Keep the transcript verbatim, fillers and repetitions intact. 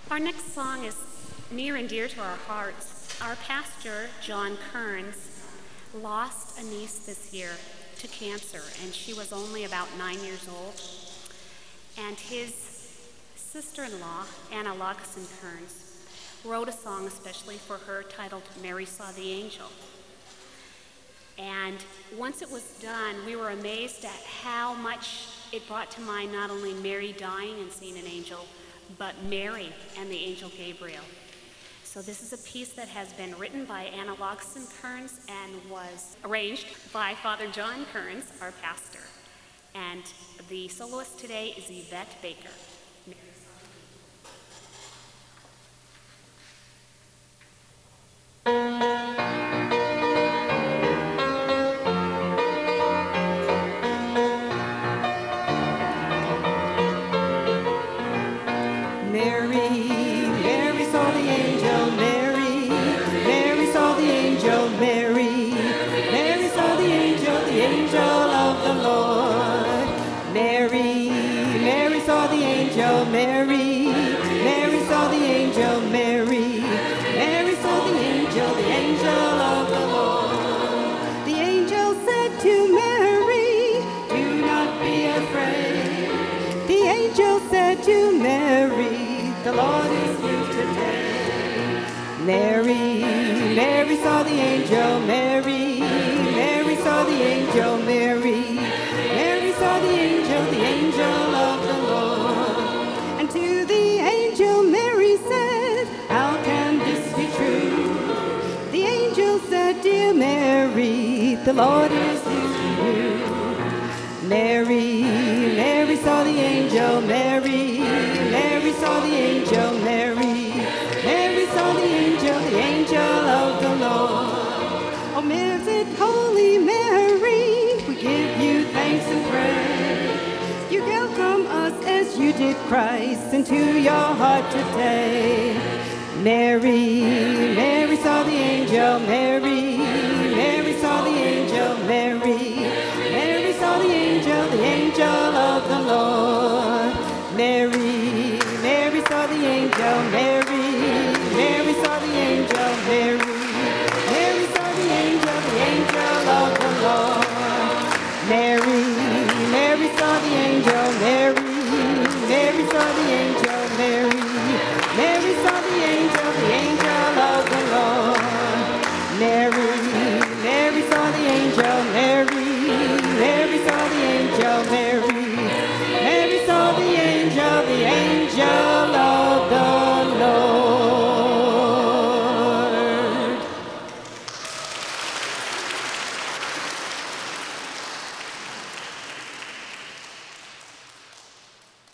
Our next song is near and dear to our hearts. Our pastor, John Kearns, lost a niece this year to cancer, and she was only about nine years old. And his sister-in-law, Anna Logson Kearns, wrote a song especially for her titled Mary Saw the Angel. And once it was done, we were amazed at how much it brought to mind not only Mary dying and seeing an angel, but Mary and the angel Gabriel. So this is a piece that has been written by Anna Logson Kearns and was arranged by Father John Kearns, our pastor. And the soloist today is Yvette Baker. Mary, Mary saw the angel, Mary, Mary saw the angel, the angel of the Lord. The angel said to Mary, do not be afraid. The angel said to Mary, the Lord is with you today. Mary, Mary saw the angel, Mary, Mary saw the angel, Mary, Mary saw the angel, the angel of the Lord. To the angel Mary said, how can this be true? The angel said, dear Mary, the Lord is with you. Mary, Mary saw the angel, Mary, Mary saw the angel, Mary, Mary saw the angel, the angel of the Lord. Oh, Mary, Holy Mary, we give you thanks and praise. You welcome us as you did Christ into your heart today. Mary, Mary saw the angel, Mary, Mary saw the angel, Mary, Mary saw the angel, the angel of the Lord. Mary, Mary saw the angel, Mary, Mary saw the angel, Mary, Mary saw the angel, the angel of the Lord. Mary, Mary saw the angel, Mary, Mary saw the angel, Mary, Mary saw the angel, the angel of the Lord. Mary, Mary saw the angel, Mary, Mary saw the angel, Mary, Mary saw the angel, the angel